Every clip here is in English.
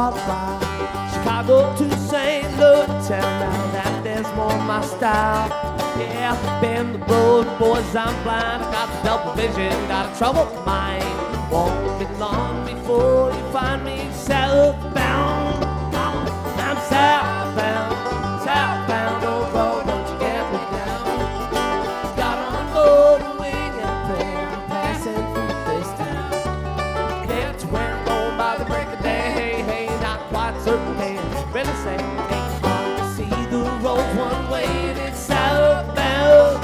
car ride. Chicago to St. Louis, tell now that there's more my style. Yeah, bend the road, boys, I'm blind. I got double vision, got a troubled mind. Won't be long before you find me southbound. I'm southbound, southbound, oh road, don't you get me down. Got on board a wing and prayer, I'm passing through this town. Get to where I'm going by the break of day, hey, hey, not quite certain, hey, really say, ain't hard to see the road one way and it's southbound.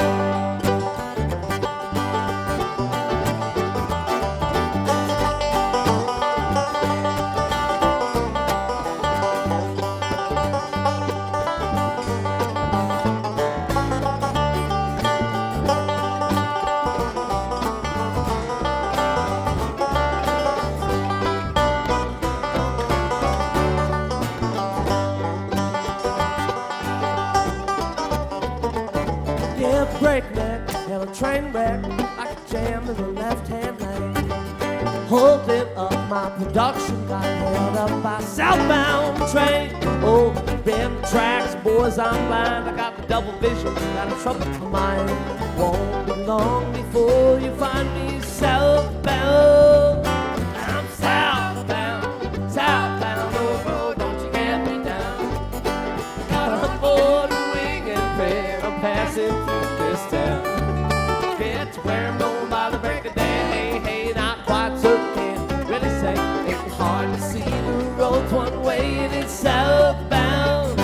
Breakneck and a train wreck, like a jam in the left-hand lane. Holding up my production, got held up by southbound train. Oh, bend the tracks, boys, I'm blind. I got the double vision, got a troubled mind. Won't be long before you find me southbound. I'm southbound, southbound, oh road, don't you get me down. Got on board a wing and prayer, I'm passing through this town. Get to where I'm going by the break of day, hey, hey, not quite certain, can't really say. Ain't hard to see the road's one way and it's southbound.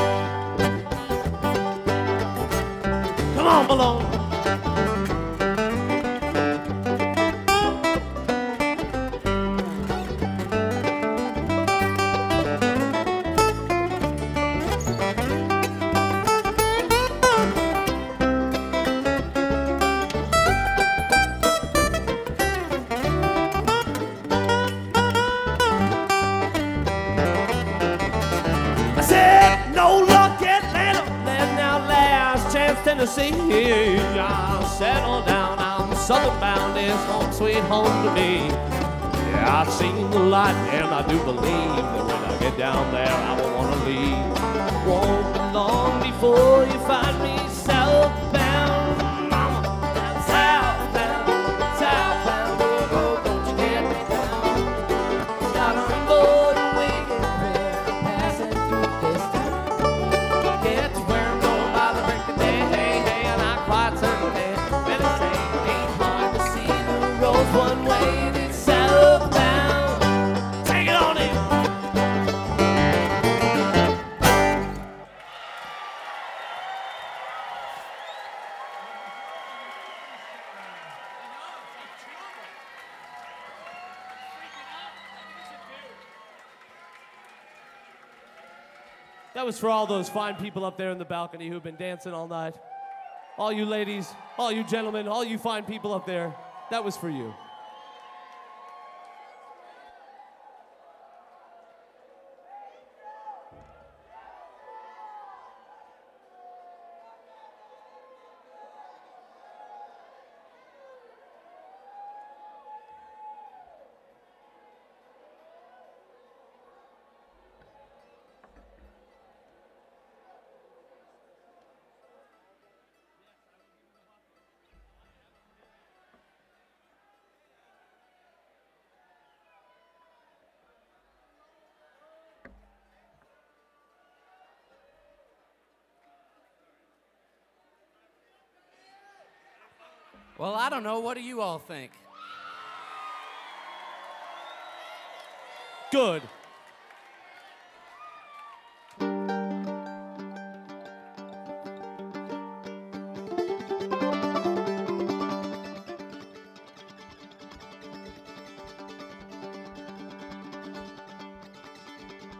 Come on, Malone. Tennessee, I'll settle down. I'm southern bound, it's home sweet home to me. Yeah, I've seen the light and I do believe that when I get down there I won't want to leave. Won't be long before you find me southbound. Mama, I'm southbound, southbound, oh road, don't you get me down. Got on board a wing and prayer, passing through this town. Get to where I'm going by the break of day. One way and it's southbound. Take it on in. That was for all those fine people up there in the balcony who've been dancing all night. All you ladies, all you gentlemen, all you fine people up there, that was for you. Well, I don't know. What do you all think? Good.